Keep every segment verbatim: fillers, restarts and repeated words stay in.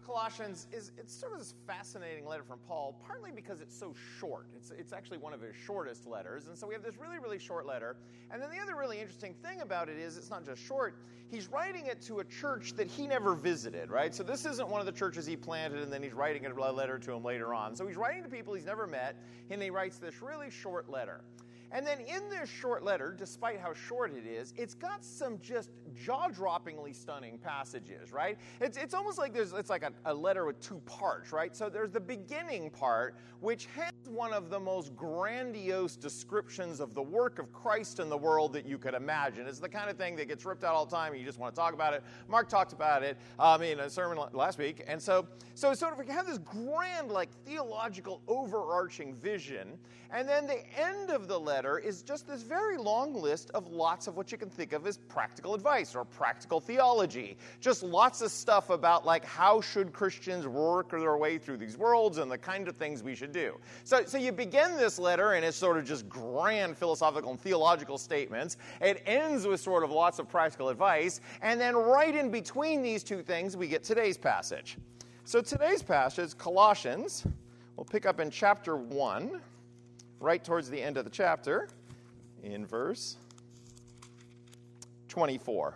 Colossians is it's sort of this fascinating letter from Paul, partly because it's so short. It's it's actually one of his shortest letters, and so we have this really, really short letter. And then the other really interesting thing about it is it's not just short. He's writing it to a church that he never visited, right? So this isn't one of the churches he planted, and then he's writing a letter to them later on. So he's writing to people he's never met, and he writes this really short letter. And then in this short letter, despite how short it is, it's got some just jaw-droppingly stunning passages, right? It's it's almost like there's it's like a, a letter with two parts, right? So there's the beginning part, which has one of the most grandiose descriptions of the work of Christ in the world that you could imagine. It's the kind of thing that gets ripped out all the time, and you just want to talk about it. Mark talked about it um, in a sermon last week. And so, so it's sort of, you have this grand, like, theological overarching vision, and then the end of the letter is just this very long list of lots of what you can think of as practical advice or practical theology. Just lots of stuff about, like, how should Christians work their way through these worlds and the kind of things we should do. So, so you begin this letter, and it's sort of just grand philosophical and theological statements. It ends with sort of lots of practical advice, and then right in between these two things, we get today's passage. So today's passage, Colossians, we'll pick up in chapter one, right towards the end of the chapter, in verse twenty-four.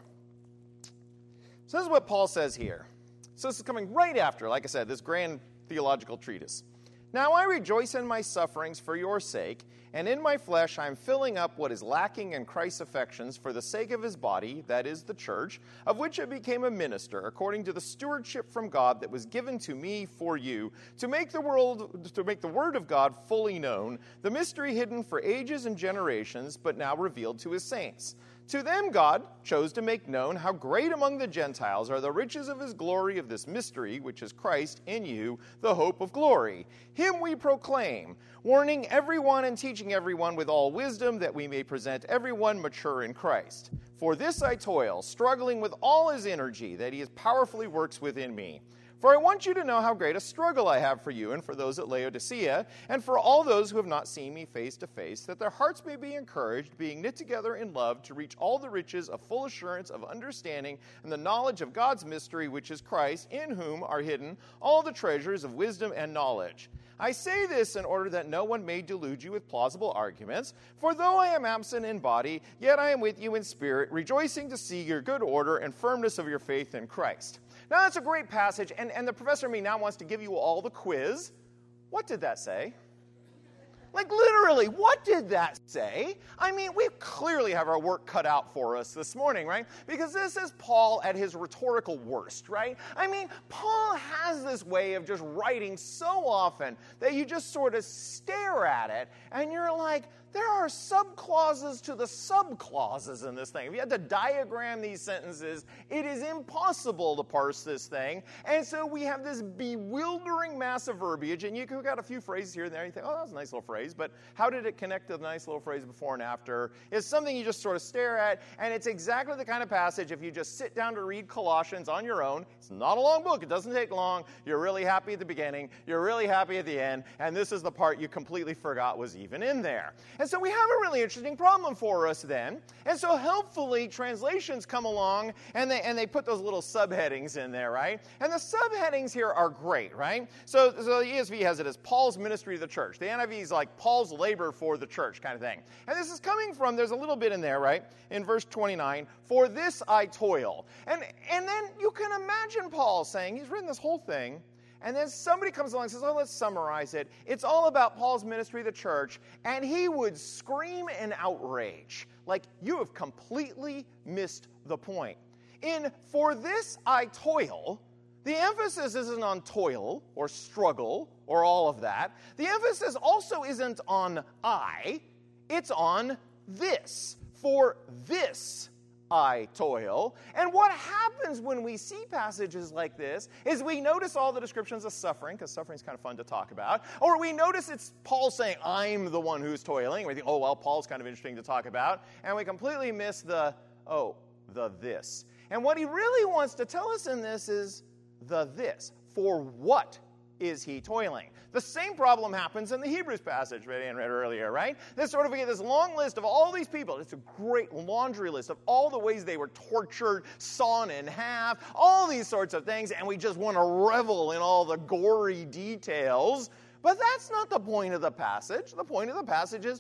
So this is what Paul says here. So this is coming right after, like I said, this grand theological treatise. Now I rejoice in my sufferings for your sake, and in my flesh I am filling up what is lacking in Christ's affections for the sake of his body, that is the church, of which I became a minister, according to the stewardship from God that was given to me for you, to make the world, to make the word of God fully known, the mystery hidden for ages and generations, but now revealed to his saints. To them God chose to make known how great among the Gentiles are the riches of his glory of this mystery, which is Christ in you, the hope of glory. Him we proclaim, warning everyone and teaching everyone with all wisdom, that we may present everyone mature in Christ. For this I toil, struggling with all his energy, that he powerfully works within me. For I want you to know how great a struggle I have for you and for those at Laodicea, and for all those who have not seen me face to face, that their hearts may be encouraged, being knit together in love, to reach all the riches of full assurance of understanding and the knowledge of God's mystery, which is Christ, in whom are hidden all the treasures of wisdom and knowledge. I say this in order that no one may delude you with plausible arguments, for though I am absent in body, yet I am with you in spirit, rejoicing to see your good order and firmness of your faith in Christ. Now, that's a great passage, and, and the professor of me now wants to give you all the quiz. What did that say? Like, literally, what did that say? I mean, we clearly have our work cut out for us this morning, right? Because this is Paul at his rhetorical worst, right? I mean, Paul has this way of just writing so often that you just sort of stare at it, and you're like, there are subclauses to the subclauses in this thing. If you had to diagram these sentences, it is impossible to parse this thing. And so we have this bewildering mass of verbiage, and you could got a few phrases here and there, and you think, oh, that was a nice little phrase, but how did it connect to the nice little phrase before and after? It's something you just sort of stare at, and it's exactly the kind of passage, if you just sit down to read Colossians on your own, it's not a long book, it doesn't take long, you're really happy at the beginning, you're really happy at the end, and this is the part you completely forgot was even in there. And so we have a really interesting problem for us then. And so helpfully, translations come along, and they and they put those little subheadings in there, right? And the subheadings here are great, right? So, so the E S V has it as Paul's ministry to the church. The N I V is like Paul's labor for the church kind of thing. And this is coming from, there's a little bit in there, right? In verse twenty-nine, for this I toil. And, and then you can imagine Paul saying, he's written this whole thing, and then somebody comes along and says, oh, let's summarize it. It's all about Paul's ministry to the church. And he would scream in outrage, like, you have completely missed the point. In for this I toil, the emphasis isn't on toil or struggle or all of that. The emphasis also isn't on I. It's on this. For this I toil. And what happens when we see passages like this is we notice all the descriptions of suffering, because suffering is kind of fun to talk about, or we notice it's Paul saying, I'm the one who's toiling. We think, oh, well, Paul's kind of interesting to talk about. And we completely miss the, oh, the this. And what he really wants to tell us in this is the this. For what is he toiling? The same problem happens in the Hebrews passage that Ann read earlier, right? This sort of, we get this long list of all these people. It's a great laundry list of all the ways they were tortured, sawn in half, all these sorts of things, and we just want to revel in all the gory details. But that's not the point of the passage. The point of the passage is,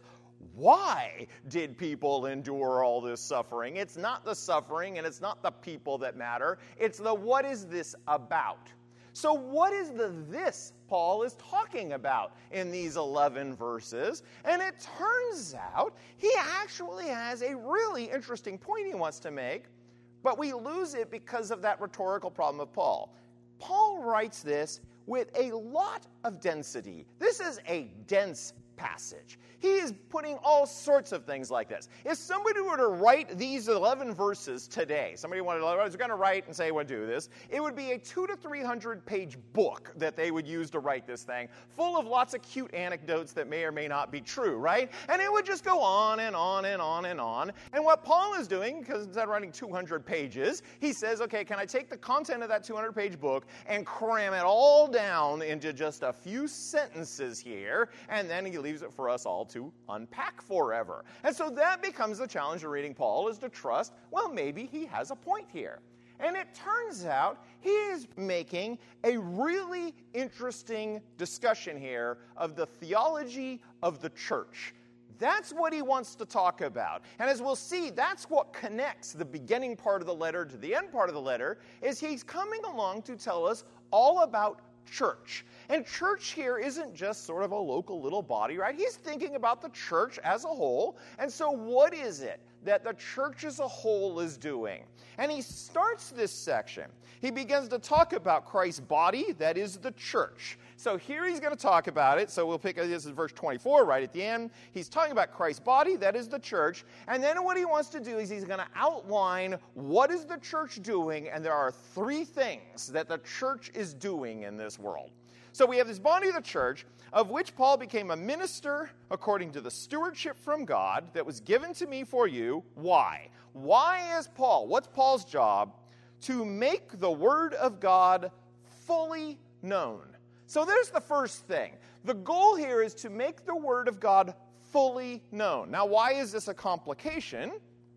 why did people endure all this suffering? It's not the suffering and it's not the people that matter. It's the what is this about? So what is the this Paul is talking about in these eleven verses? And it turns out he actually has a really interesting point he wants to make, but we lose it because of that rhetorical problem of Paul. Paul writes this with a lot of density. This is a dense passage. He is putting all sorts of things like this. If somebody were to write these eleven verses today, somebody wanted to, was going to write and say, would do this, it would be a two to three hundred page book that they would use to write this thing, full of lots of cute anecdotes that may or may not be true, right? And it would just go on and on and on and on. And what Paul is doing, because instead of writing two hundred pages, he says, okay, can I take the content of that two hundred page book and cram it all down into just a few sentences here, and then he leaves it for us all to unpack forever. And so that becomes the challenge of reading Paul, is to trust, well, maybe he has a point here. And it turns out he is making a really interesting discussion here of the theology of the church. That's what he wants to talk about. And as we'll see, that's what connects the beginning part of the letter to the end part of the letter, is he's coming along to tell us all about church. And church here isn't just sort of a local little body, right? He's thinking about the church as a whole. And so what is it that the church as a whole is doing? And he starts this section. He begins to talk about Christ's body, that is the church. So here he's going to talk about it. So we'll pick, this is verse twenty-four right at the end. He's talking about Christ's body, that is the church. And then what he wants to do is he's going to outline what is the church doing. And there are three things that the church is doing in this world. So we have this body of the church, of which Paul became a minister according to the stewardship from God that was given to me for you. Why? Why is Paul? What's Paul's job? To make the word of God fully known. So there's the first thing. The goal here is to make the word of God fully known. Now, why is this a complication?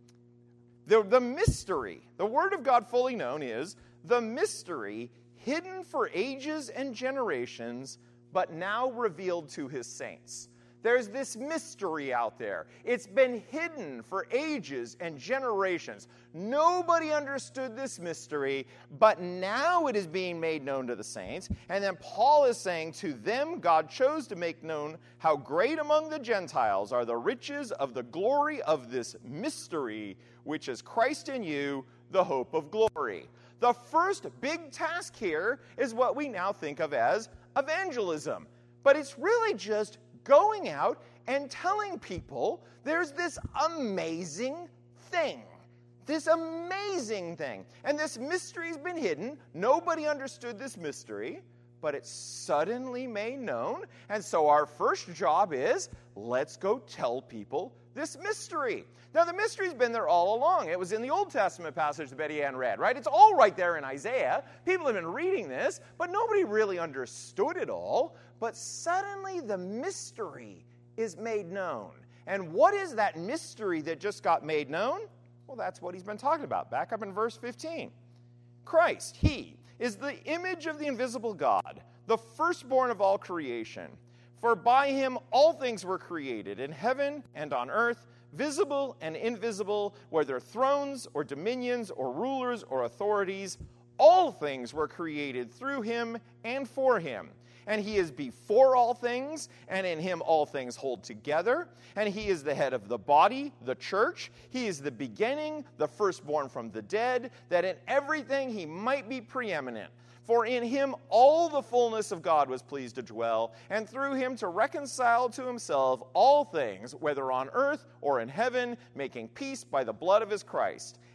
The, the mystery, the word of God fully known is the mystery hidden for ages and generations, but now revealed to his saints. There's this mystery out there. It's been hidden for ages and generations. Nobody understood this mystery, but now it is being made known to the saints. And then Paul is saying, to them God chose to make known how great among the Gentiles are the riches of the glory of this mystery, which is Christ in you, the hope of glory. The first big task here is what we now think of as evangelism. But it's really just going out and telling people there's this amazing thing. This amazing thing. And this mystery's been hidden. Nobody understood this mystery, but it's suddenly made known. And so our first job is, let's go tell people this mystery. Now, the mystery's been there all along. It was in the Old Testament passage that Betty Ann read, right? It's all right there in Isaiah. People have been reading this, but nobody really understood it all. But suddenly the mystery is made known. And what is that mystery that just got made known? Well, that's what he's been talking about. Back up in verse fifteen. Christ, he, is the image of the invisible God, the firstborn of all creation. For by him all things were created, in heaven and on earth, visible and invisible, whether thrones or dominions or rulers or authorities. All things were created through him and for him. And he is before all things, and in him all things hold together. And he is the head of the body, the church. He is the beginning, the firstborn from the dead, that in everything he might be preeminent. For in him all the fullness of God was pleased to dwell, and through him to reconcile to himself all things, whether on earth or in heaven, making peace by the blood of his Christ.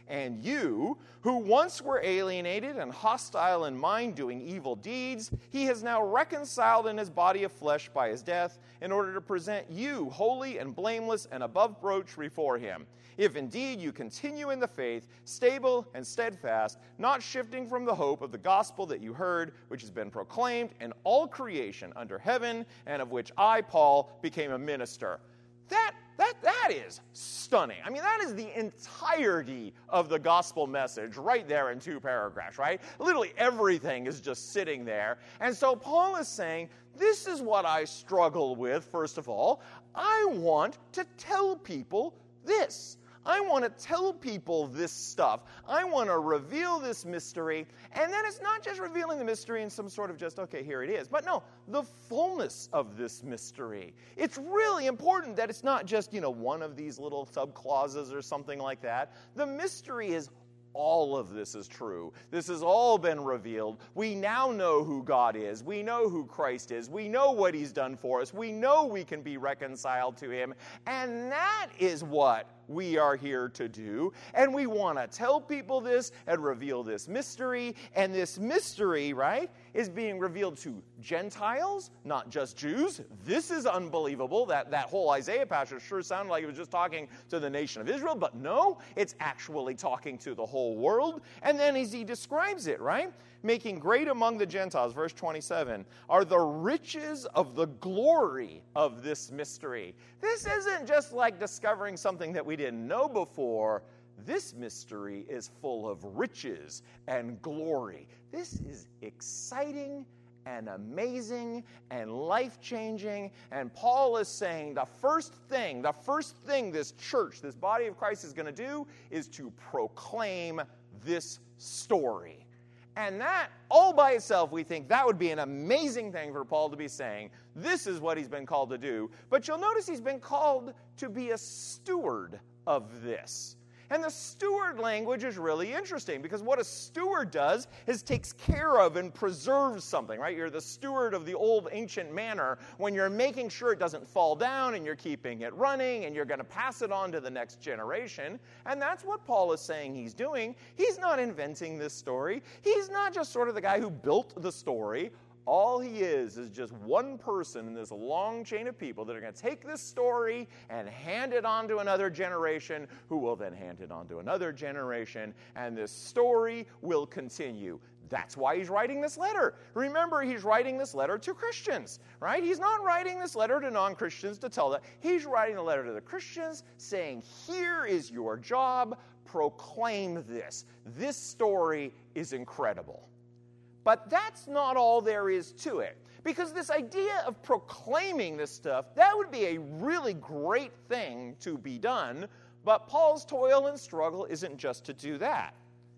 And you, who once were alienated and hostile in mind, doing evil deeds, he has now reconciled in his body of flesh by his death, in order to present you holy and blameless and above reproach before him. If indeed you continue in the faith, stable and steadfast, not shifting from the hope of the gospel that you heard, which has been proclaimed in all creation under heaven, and of which I, Paul, became a minister. That That, that is stunning. I mean, that is the entirety of the gospel message right there in two paragraphs, right? Literally everything is just sitting there. And so Paul is saying, this is what I struggle with, first of all. I want to tell people this. I want to tell people this stuff. I want to reveal this mystery. And then it's not just revealing the mystery in some sort of just, okay, here it is. But no, the fullness of this mystery. It's really important that it's not just, you know, one of these little subclauses or something like that. The mystery is all of this is true. This has all been revealed. We now know who God is. We know who Christ is. We know what he's done for us. We know we can be reconciled to him. And that is what we are here to do. And we want to tell people this and reveal this mystery. And this mystery, right, is being revealed to Gentiles, not just Jews. This is unbelievable. That, that whole Isaiah passage sure sounded like it was just talking to the nation of Israel. But no, it's actually talking to the whole world. And then as he describes it, right, making great among the Gentiles, verse twenty-seven, are the riches of the glory of this mystery. This isn't just like discovering something that we didn't know before. This mystery is full of riches and glory. This is exciting and amazing and life-changing. And Paul is saying the first thing, the first thing this church, this body of Christ is going to do is to proclaim this story. And that, all by itself, we think that would be an amazing thing for Paul to be saying. This is what he's been called to do. But you'll notice he's been called to be a steward of this. And the steward language is really interesting because what a steward does is takes care of and preserves something, right? You're the steward of the old ancient manor when you're making sure it doesn't fall down and you're keeping it running and you're going to pass it on to the next generation. And that's what Paul is saying he's doing. He's not inventing this story. He's not just sort of the guy who built the story. All he is is just one person in this long chain of people that are going to take this story and hand it on to another generation who will then hand it on to another generation, and this story will continue. That's why he's writing this letter. Remember, he's writing this letter to Christians, right? He's not writing this letter to non-Christians to tell them. He's writing a letter to the Christians saying, here is your job, proclaim this. This story is incredible. But that's not all there is to it. Because this idea of proclaiming this stuff, that would be a really great thing to be done. But Paul's toil and struggle isn't just to do that.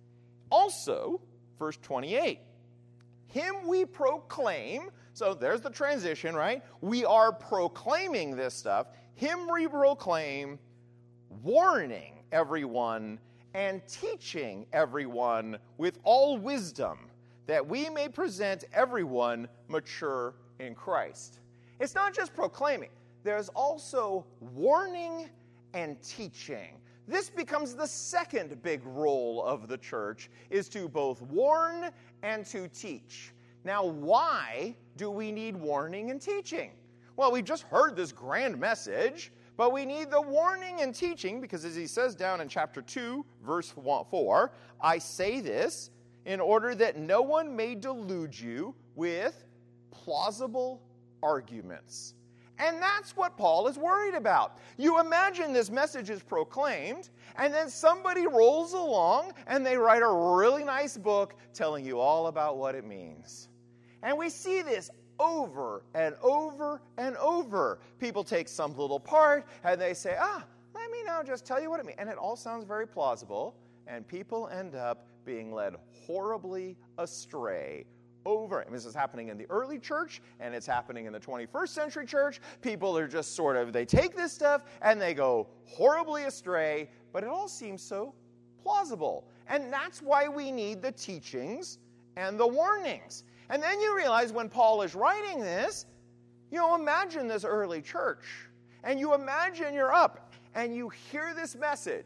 Also, verse twenty-eight, him we proclaim. So there's the transition, right? We are proclaiming this stuff. Him we proclaim, warning everyone and teaching everyone with all wisdom, that we may present everyone mature in Christ. It's not just proclaiming. There's also warning and teaching. This becomes the second big role of the church, is to both warn and to teach. Now, why do we need warning and teaching? Well, we just heard this grand message, but we need the warning and teaching because, as he says down in chapter two, verse four, I say this in order that no one may delude you with plausible arguments. And that's what Paul is worried about. You imagine this message is proclaimed, and then somebody rolls along, and they write a really nice book telling you all about what it means. And we see this over and over and over. People take some little part, and they say, ah, let me now just tell you what it means. And it all sounds very plausible, and people end up being led horribly astray over. And this is happening in the early church, and it's happening in the twenty-first century church. People are just sort of, they take this stuff, and they go horribly astray, but it all seems so plausible. And that's why we need the teachings and the warnings. And then you realize when Paul is writing this, you know, imagine this early church, and you imagine you're up, and you hear this message.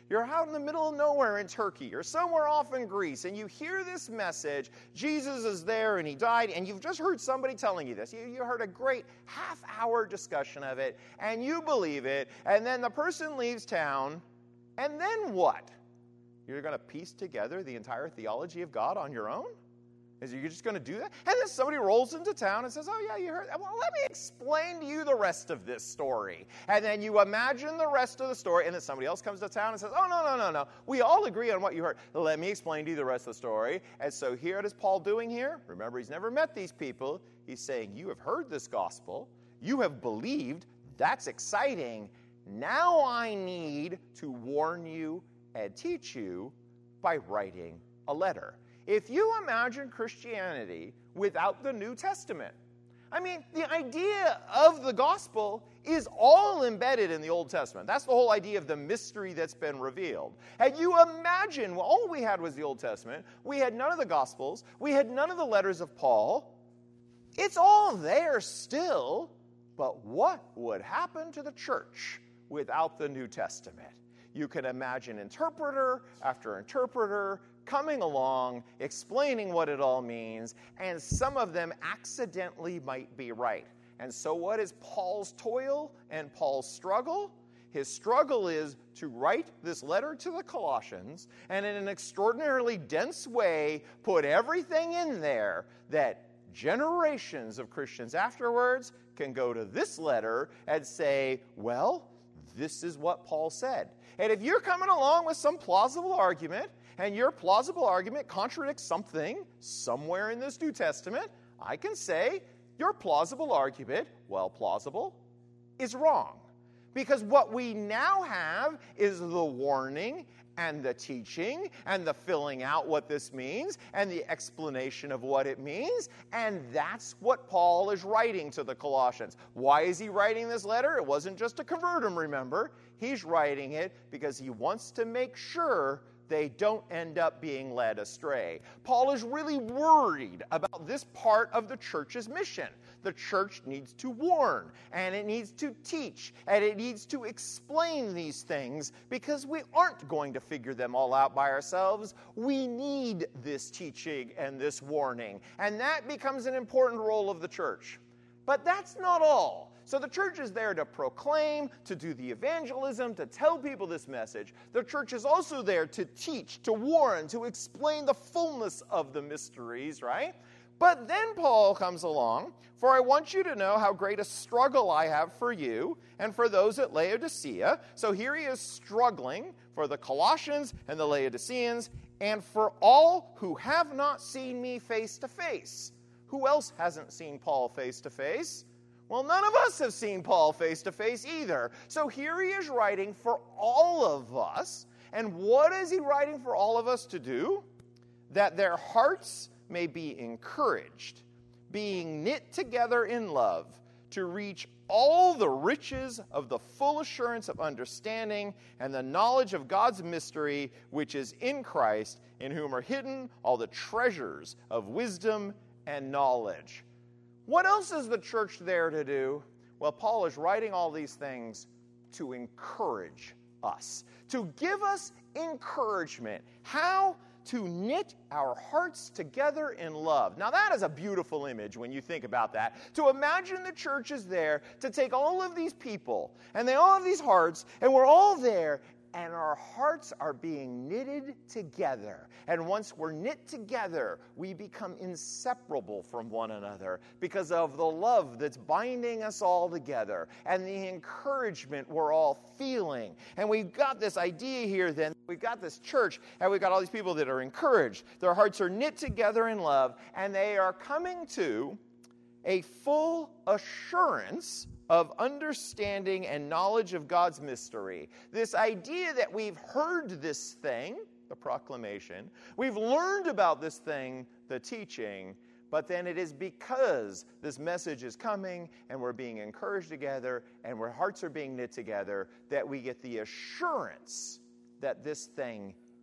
You're out in the middle of nowhere in Turkey or somewhere off in Greece, and you hear this message. Jesus is there and he died, and you've just heard somebody telling you this. You, you heard a great half-hour discussion of it, and you believe it, and then the person leaves town, and then what? You're going to piece together the entire theology of God on your own? Is you just going to do that? And then somebody rolls into town and says, oh, yeah, you heard that. Well, let me explain to you the rest of this story. And then you imagine the rest of the story, and then somebody else comes to town and says, oh, no, no, no, no. We all agree on what you heard. Let me explain to you the rest of the story. And so here, what is Paul doing here? Remember, he's never met these people. He's saying, you have heard this gospel. You have believed. That's exciting. Now I need to warn you and teach you by writing a letter. If you imagine Christianity without the New Testament, I mean, the idea of the gospel is all embedded in the Old Testament. That's the whole idea of the mystery that's been revealed. And you imagine, well, all we had was the Old Testament. We had none of the Gospels. We had none of the letters of Paul. It's all there still, but what would happen to the church without the New Testament? You can imagine interpreter after interpreter coming along, explaining what it all means, and some of them accidentally might be right. And so what is Paul's toil and Paul's struggle? His struggle is to write this letter to the Colossians and in an extraordinarily dense way put everything in there that generations of Christians afterwards can go to this letter and say, well, this is what Paul said. And if you're coming along with some plausible argument, and your plausible argument contradicts something somewhere in this New Testament, I can say your plausible argument, well, plausible, is wrong. Because what we now have is the warning and the teaching and the filling out what this means and the explanation of what it means. And that's what Paul is writing to the Colossians. Why is he writing this letter? It wasn't just to convert them, remember. He's writing it because he wants to make sure they don't end up being led astray. Paul is really worried about this part of the church's mission. The church needs to warn, and it needs to teach, and it needs to explain these things because we aren't going to figure them all out by ourselves. We need this teaching and this warning, and that becomes an important role of the church. But that's not all. So the church is there to proclaim, to do the evangelism, to tell people this message. The church is also there to teach, to warn, to explain the fullness of the mysteries, right? But then Paul comes along, for I want you to know how great a struggle I have for you and for those at Laodicea. So here he is struggling for the Colossians and the Laodiceans and for all who have not seen me face to face. Who else hasn't seen Paul face to face? Well, none of us have seen Paul face to face either. So here he is writing for all of us. And what is he writing for all of us to do? That their hearts may be encouraged, being knit together in love, to reach all the riches of the full assurance of understanding and the knowledge of God's mystery, which is in Christ, in whom are hidden all the treasures of wisdom and knowledge. What else is the church there to do? Well, Paul is writing all these things to encourage us, to give us encouragement. How? To knit our hearts together in love. Now that is a beautiful image when you think about that. To imagine the church is there to take all of these people, and they all have these hearts, and we're all there, and our hearts are being knitted together. And once we're knit together, we become inseparable from one another because of the love that's binding us all together and the encouragement we're all feeling. And we've got this idea here then, we've got this church, and we've got all these people that are encouraged. Their hearts are knit together in love, and they are coming to a full assurance of understanding and knowledge of God's mystery. This idea that we've heard this thing, the proclamation, we've learned about this thing, the teaching, but then it is because this message is coming and we're being encouraged together and our hearts are being knit together that we get the assurance that this thing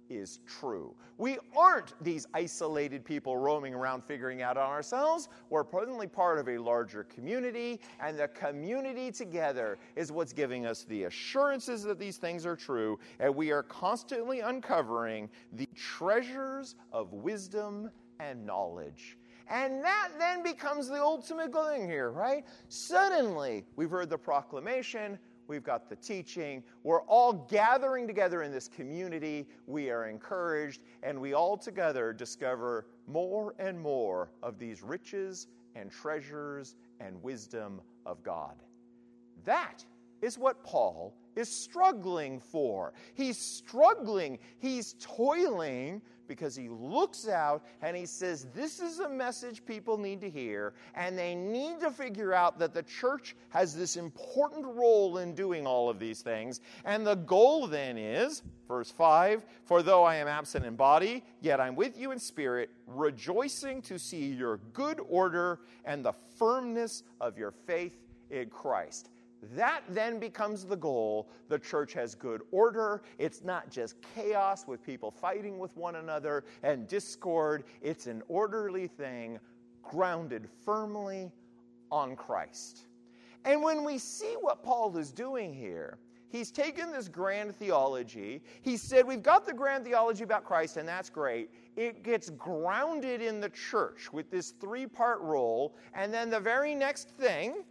is true. We aren't these isolated people roaming around figuring out on ourselves. We're presently part of a larger community, and the community together is what's giving us the assurances that these things are true, and we are constantly uncovering the treasures of wisdom and knowledge. And that then becomes the ultimate thing here, right? Suddenly, we've heard the proclamation, we've got the teaching, we're all gathering together in this community, we are encouraged, and we all together discover more and more of these riches and treasures and wisdom of God. That is what Paul is struggling for. He's struggling, he's toiling, because he looks out and he says, this is a message people need to hear, and they need to figure out that the church has this important role in doing all of these things. And the goal then is, verse five, for though I am absent in body, yet I'm with you in spirit, rejoicing to see your good order and the firmness of your faith in Christ. That then becomes the goal. The church has good order. It's not just chaos with people fighting with one another and discord. It's an orderly thing grounded firmly on Christ. And when we see what Paul is doing here, he's taken this grand theology. He said, we've got the grand theology about Christ, and that's great. It gets grounded in the church with this three-part role. And then the very next thing,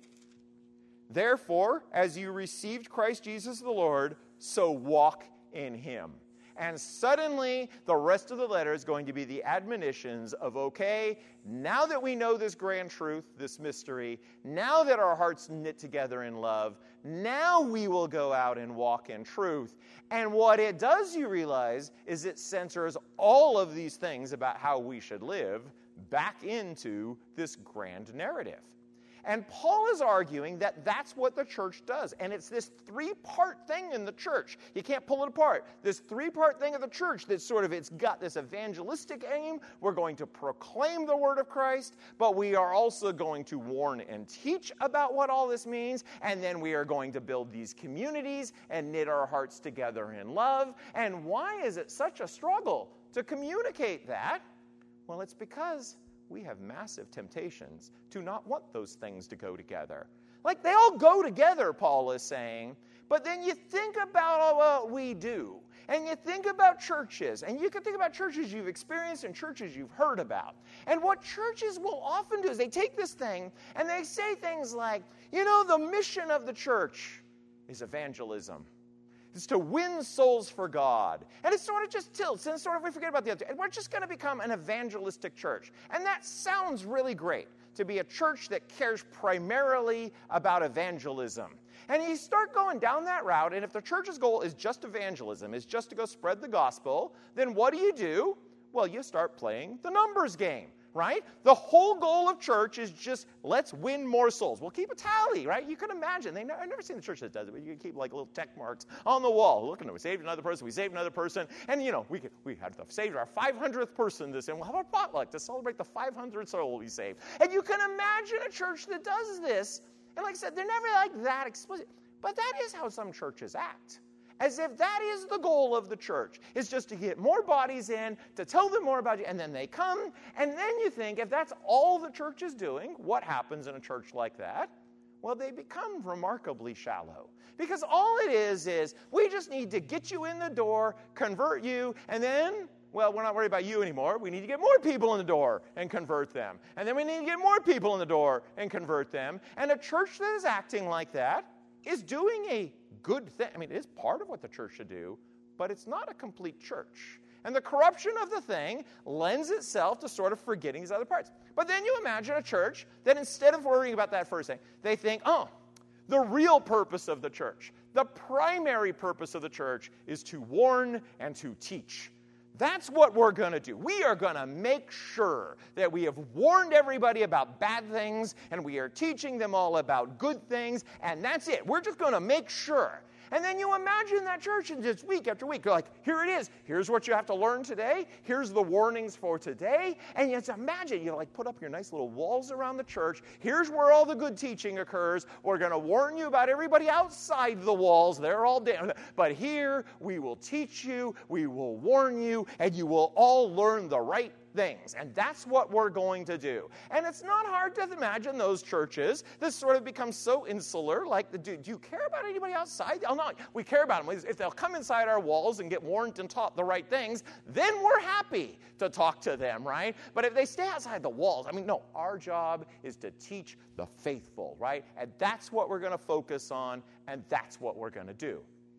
therefore, as you received Christ Jesus the Lord, so walk in him. And suddenly, the rest of the letter is going to be the admonitions of, okay, now that we know this grand truth, this mystery, now that our hearts knit together in love, now we will go out and walk in truth. And what it does, you realize, is it centers all of these things about how we should live back into this grand narrative. And Paul is arguing that that's what the church does. And it's this three-part thing in the church. You can't pull it apart. This three-part thing of the church that sort of, it's got this evangelistic aim. We're going to proclaim the word of Christ, but we are also going to warn and teach about what all this means. And then we are going to build these communities and knit our hearts together in love. And why is it such a struggle to communicate that? Well, it's because we have massive temptations to not want those things to go together. Like, they all go together, Paul is saying, but then you think about all what we do, and you think about churches, and you can think about churches you've experienced and churches you've heard about. And what churches will often do is they take this thing, and they say things like, you know, the mission of the church is evangelism. It's to win souls for God. And it sort of just tilts, and sort of we forget about the other. And we're just going to become an evangelistic church. And that sounds really great, to be a church that cares primarily about evangelism. And you start going down that route, and if the church's goal is just evangelism, is just to go spread the gospel, then what do you do? Well, you start playing the numbers game. Right? The whole goal of church is just, let's win more souls. We'll keep a tally, right? You can imagine. They know, I've never seen a church that does it, but you can keep like little check marks on the wall. Look, we saved another person, we saved another person. And, you know, we could, we had saved our five hundredth person this, and we'll have a potluck to celebrate the five hundredth soul we saved. And you can imagine a church that does this. And like I said, they're never like that explicit. But that is how some churches act. As if that is the goal of the church, is just to get more bodies in, to tell them more about you, and then they come, and then you think, if that's all the church is doing, what happens in a church like that? Well, they become remarkably shallow. Because all it is is, we just need to get you in the door, convert you, and then, well, we're not worried about you anymore. We need to get more people in the door and convert them. And then we need to get more people in the door and convert them. And a church that is acting like that is doing a good thing. I mean, it is part of what the church should do, but it's not a complete church. And the corruption of the thing lends itself to sort of forgetting these other parts. But then you imagine a church that instead of worrying about that first thing, they think, oh, the real purpose of the church, the primary purpose of the church is to warn and to teach. That's what we're going to do. We are going to make sure that we have warned everybody about bad things, and we are teaching them all about good things, and that's it. We're just going to make sure. And then you imagine that church, and just week after week, you're like, here it is. Here's what you have to learn today. Here's the warnings for today. And you just imagine, you like put up your nice little walls around the church. Here's where all the good teaching occurs. We're going to warn you about everybody outside the walls. They're all damned. But here, we will teach you, we will warn you, and you will all learn the right things. And that's what we're going to do. And it's not hard to imagine those churches that sort of become so insular, like, do, do you care about anybody outside? Oh, no, we care about them. If they'll come inside our walls and get warned and taught the right things, then we're happy to talk to them, right? But if they stay outside the walls, I mean, no, our job is to teach the faithful, right? And that's what we're going to focus on, and that's what we're going to do.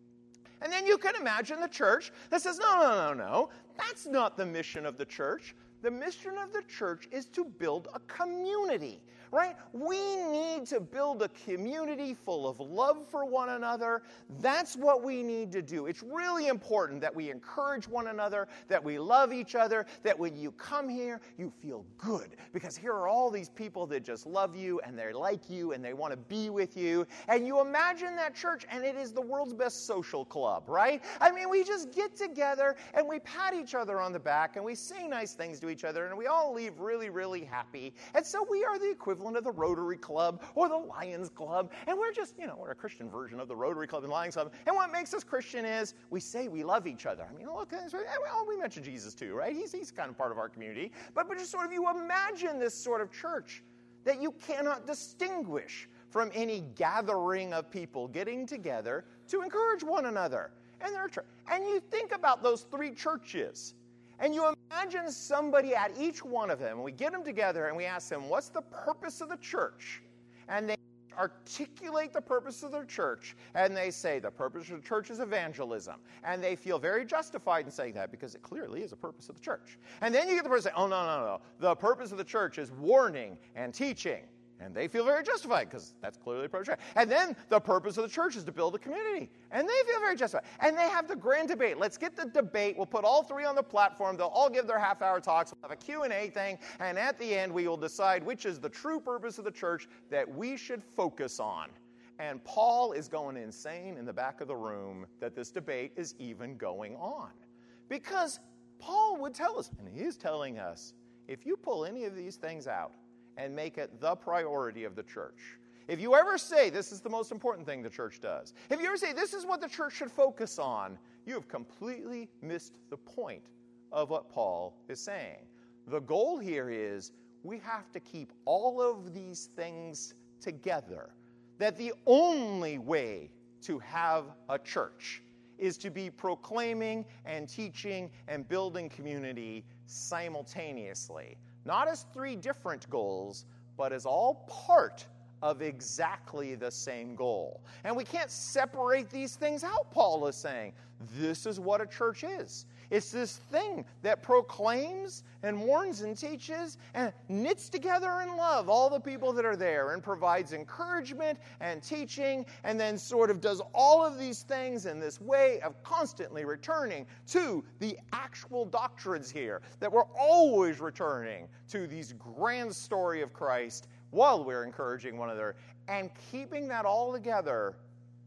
And then you can imagine the church that says, no, no, no, no, that's not the mission of the church. The mission of the church is to build a community, right? We need to build a community full of love for one another. That's what we need to do. It's really important that we encourage one another, that we love each other, that when you come here, you feel good. Because here are all these people that just love you, and they like you, and they want to be with you. And you imagine that church, and it is the world's best social club, right? I mean, we just get together, and we pat each other on the back, and we say nice things to each other, and we all leave really, really happy. And so we are the equivalent of the Rotary Club or the Lions Club, and we're just, you know, we're a Christian version of the Rotary Club and Lions Club. And what makes us Christian is we say we love each other. I mean, look, well, we mentioned Jesus too, right? He's, he's kind of part of our community. But, but just sort of you imagine this sort of church that you cannot distinguish from any gathering of people getting together to encourage one another. And, they're, and you think about those three churches. And you imagine somebody at each one of them, and we get them together and we ask them, what's the purpose of the church? And they articulate the purpose of their church, and they say the purpose of the church is evangelism. And they feel very justified in saying that because it clearly is a purpose of the church. And then you get the person saying, oh, no, no, no. The purpose of the church is warning and teaching. And they feel very justified because that's clearly the purpose of the church. And then the purpose of the church is to build a community. And they feel very justified. And they have the grand debate. Let's get the debate. We'll put all three on the platform. They'll all give their half-hour talks. We'll have a Q and A thing. And at the end, we will decide which is the true purpose of the church that we should focus on. And Paul is going insane in the back of the room that this debate is even going on. Because Paul would tell us, and he is telling us, if you pull any of these things out, and make it the priority of the church. If you ever say this is the most important thing the church does, if you ever say this is what the church should focus on, you have completely missed the point of what Paul is saying. The goal here is we have to keep all of these things together. That the only way to have a church is to be proclaiming and teaching and building community simultaneously. Not as three different goals, but as all part of exactly the same goal. And we can't separate these things out, Paul is saying. This is what a church is. It's this thing that proclaims and warns and teaches and knits together in love all the people that are there and provides encouragement and teaching and then sort of does all of these things in this way of constantly returning to the actual doctrines here, that we're always returning to these grand story of Christ while we're encouraging one another. And keeping that all together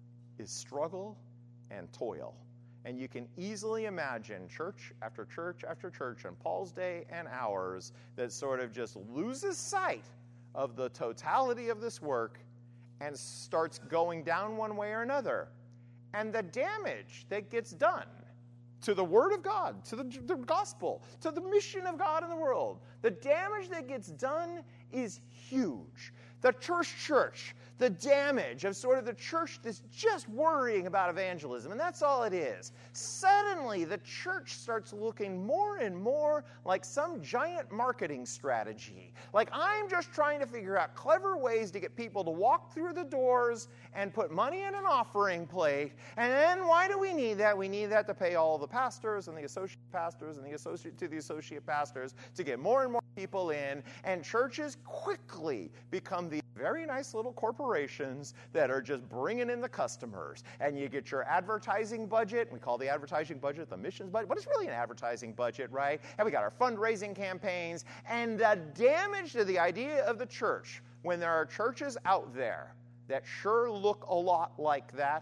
is struggle and toil. And you can easily imagine church after church after church in Paul's day and ours that sort of just loses sight of the totality of this work and starts going down one way or another. And the damage that gets done to the Word of God, to the, the gospel, to the mission of God in the world, the damage that gets done is huge. The church church, the damage of sort of the church that's just worrying about evangelism, and that's all it is. Suddenly, the church starts looking more and more like some giant marketing strategy. Like, I'm just trying to figure out clever ways to get people to walk through the doors and put money in an offering plate. And then why do we need that? We need that to pay all the pastors and the associate pastors and the associate to the associate pastors to get more and more people in. And churches quickly become the very nice little corporations that are just bringing in the customers. And you get your advertising budget. We call the advertising budget the missions budget, but it's really an advertising budget, right? And we got our fundraising campaigns. And the damage to the idea of the church when there are churches out there that sure look a lot like that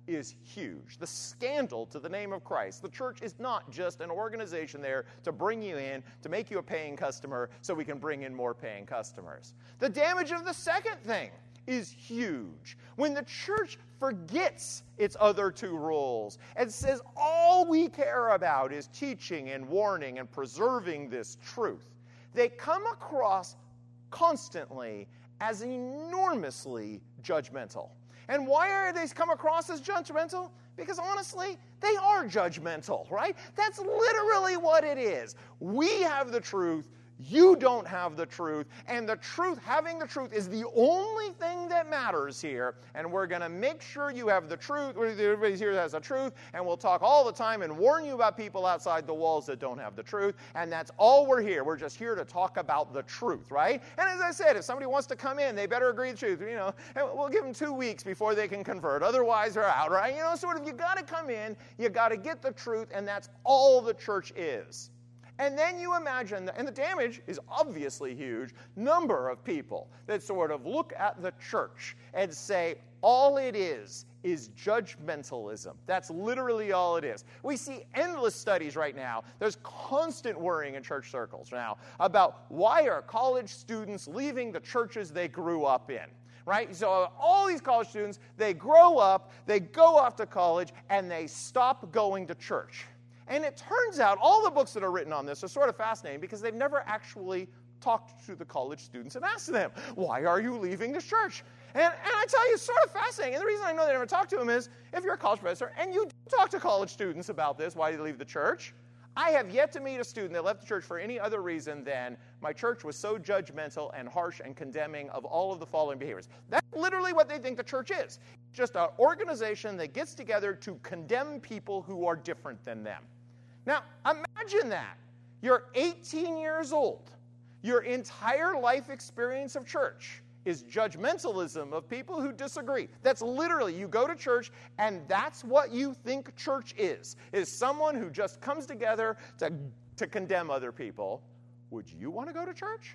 is huge. The scandal to the name of Christ. The church is not just an organization there to bring you in, to make you a paying customer so we can bring in more paying customers. The damage of the second thing is huge. When the church forgets its other two roles and says all we care about is teaching and warning and preserving this truth, they come across constantly as enormously judgmental. And why are they come across as judgmental? Because honestly, they are judgmental, right? That's literally what it is. We have the truth. You don't have the truth, and the truth, having the truth, is the only thing that matters here, and we're going to make sure you have the truth. Everybody here has the truth, and we'll talk all the time and warn you about people outside the walls that don't have the truth, and that's all we're here. We're just here to talk about the truth, right? And as I said, if somebody wants to come in, they better agree the truth, you know, and we'll give them two weeks before they can convert. Otherwise, they're out, right? You know, sort of, you got to come in, you got to get the truth, and that's all the church is. And then you imagine, and the damage is obviously huge, number of people that sort of look at the church and say, all it is is judgmentalism. That's literally all it is. We see endless studies right now. There's constant worrying in church circles now about why are college students leaving the churches they grew up in. Right? So all these college students, they grow up, they go off to college, and they stop going to church. And it turns out all the books that are written on this are sort of fascinating because they've never actually talked to the college students and asked them, why are you leaving this church? And, and I tell you, it's sort of fascinating. And the reason I know they never talked to them is if you're a college professor and you do talk to college students about this, why do you leave the church? I have yet to meet a student that left the church for any other reason than my church was so judgmental and harsh and condemning of all of the following behaviors. That's literally what they think the church is. Just an organization that gets together to condemn people who are different than them. Now, imagine that. You're eighteen years old. Your entire life experience of church is judgmentalism of people who disagree. That's literally, you go to church, and that's what you think church is, is someone who just comes together to, to condemn other people. Would you want to go to church?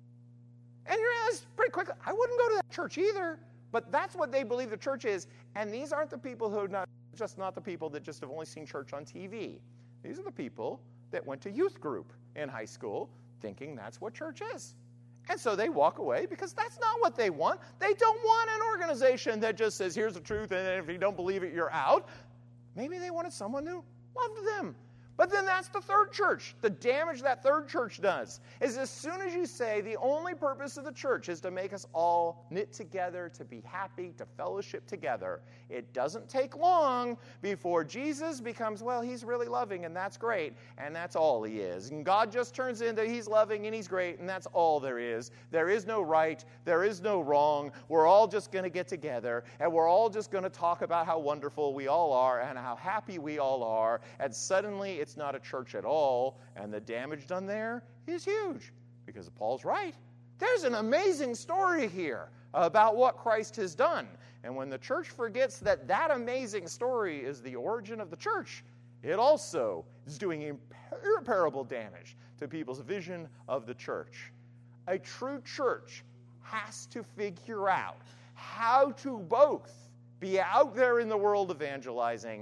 And you realize pretty quickly, I wouldn't go to that church either. But that's what they believe the church is. And these aren't the people who are not, just not the people that just have only seen church on T V. These are the people that went to youth group in high school thinking that's what church is. And so they walk away because that's not what they want. They don't want an organization that just says, here's the truth, and if you don't believe it, you're out. Maybe they wanted someone who loved them. But then that's the third church. The damage that third church does is as soon as you say the only purpose of the church is to make us all knit together, to be happy, to fellowship together, it doesn't take long before Jesus becomes, well, he's really loving, and that's great, and that's all he is. And God just turns into he's loving, and he's great, and that's all there is. There is no right. There is no wrong. We're all just going to get together, and we're all just going to talk about how wonderful we all are and how happy we all are, and suddenly it's It's not a church at all, and the damage done there is huge. Because Paul's right. There's an amazing story here about what Christ has done. And when the church forgets that that amazing story is the origin of the church, it also is doing irreparable damage to people's vision of the church. A true church has to figure out how to both be out there in the world evangelizing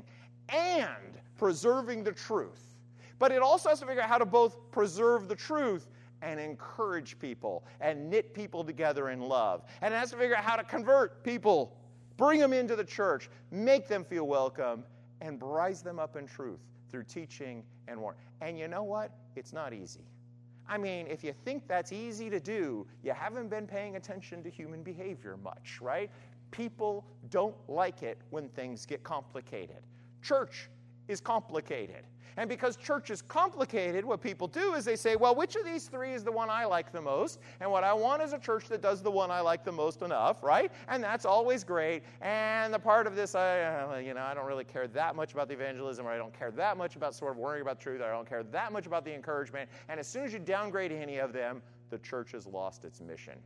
and preserving the truth. But it also has to figure out how to both preserve the truth and encourage people and knit people together in love. And it has to figure out how to convert people, bring them into the church, make them feel welcome, and rise them up in truth through teaching and warning. And you know what? It's not easy. I mean, if you think that's easy to do, you haven't been paying attention to human behavior much, right? People don't like it when things get complicated. Church is complicated. And because church is complicated, what people do is they say, well, which of these three is the one I like the most? And what I want is a church that does the one I like the most enough, right? And that's always great. And the part of this, I, you know, I don't really care that much about the evangelism, or I don't care that much about sort of worrying about truth, or I don't care that much about the encouragement. And as soon as you downgrade any of them, the church has lost its mission.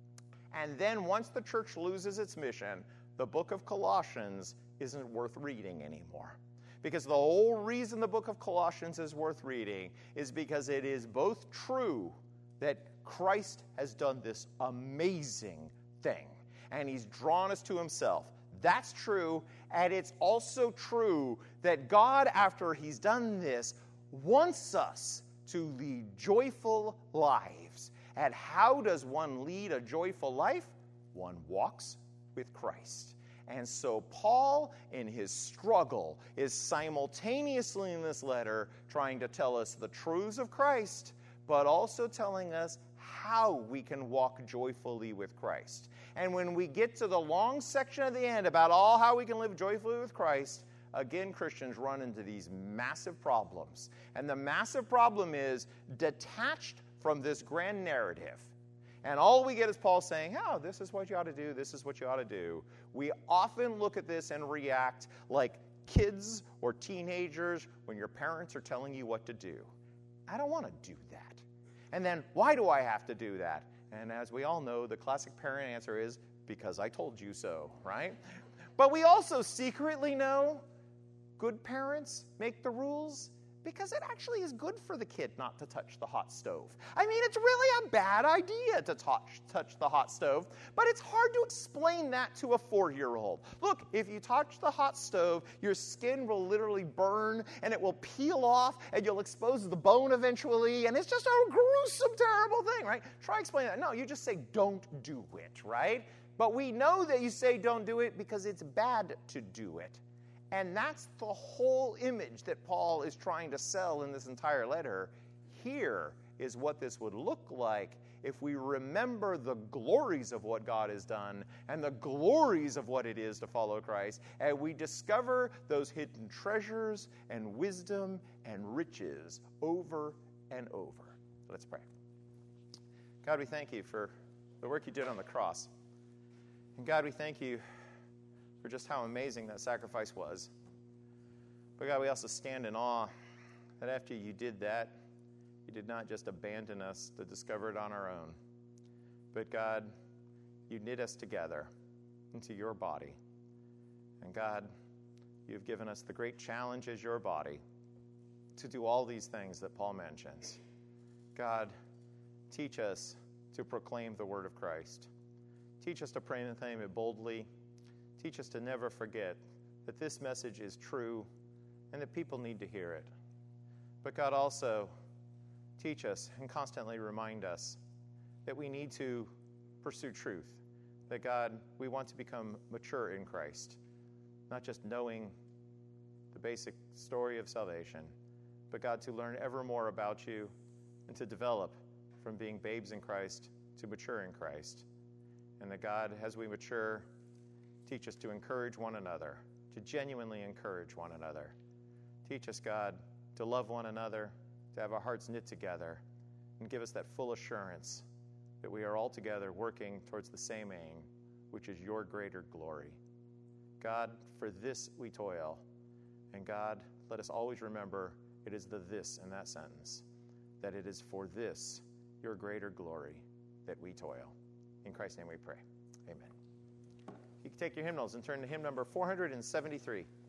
And then once the church loses its mission, the book of Colossians isn't worth reading anymore. Because the whole reason the book of Colossians is worth reading is because it is both true that Christ has done this amazing thing, and he's drawn us to himself. That's true, and it's also true that God, after he's done this, wants us to lead joyful lives. And how does one lead a joyful life? One walks with Christ. And so Paul, in his struggle, is simultaneously in this letter trying to tell us the truths of Christ, but also telling us how we can walk joyfully with Christ. And when we get to the long section at the end about all how we can live joyfully with Christ, again, Christians run into these massive problems. And the massive problem is detached from this grand narrative. And all we get is Paul saying, oh, this is what you ought to do, this is what you ought to do. We often look at this and react like kids or teenagers when your parents are telling you what to do. I don't want to do that. And then, why do I have to do that? And as we all know, the classic parent answer is, because I told you so, right? But we also secretly know good parents make the rules because it actually is good for the kid not to touch the hot stove. I mean, it's really a bad idea to touch, touch the hot stove, but it's hard to explain that to a four-year-old. Look, if you touch the hot stove, your skin will literally burn, and it will peel off, and you'll expose the bone eventually, and it's just a gruesome, terrible thing, right? Try explaining that. No, you just say, don't do it, right? But we know that you say don't do it because it's bad to do it. And that's the whole image that Paul is trying to sell in this entire letter. Here is what this would look like if we remember the glories of what God has done and the glories of what it is to follow Christ, and we discover those hidden treasures and wisdom and riches over and over. Let's pray. God, we thank you for the work you did on the cross. And God, we thank you for just how amazing that sacrifice was. But God, we also stand in awe that after you did that, you did not just abandon us to discover it on our own. But God, you knit us together into your body. And God, you've given us the great challenge as your body to do all these things that Paul mentions. God, teach us to proclaim the word of Christ. Teach us to proclaim it boldly. Teach us to never forget that this message is true and that people need to hear it. But God, also teach us and constantly remind us that we need to pursue truth. That God, we want to become mature in Christ, not just knowing the basic story of salvation, but God, to learn ever more about you and to develop from being babes in Christ to mature in Christ. And that God, as we mature, teach us to encourage one another, to genuinely encourage one another. Teach us, God, to love one another, to have our hearts knit together, and give us that full assurance that we are all together working towards the same aim, which is your greater glory. God, for this we toil. And God, let us always remember it is the this in that sentence, that it is for this, your greater glory, that we toil. In Christ's name we pray. Amen. You can take your hymnals and turn to hymn number four hundred seventy-three.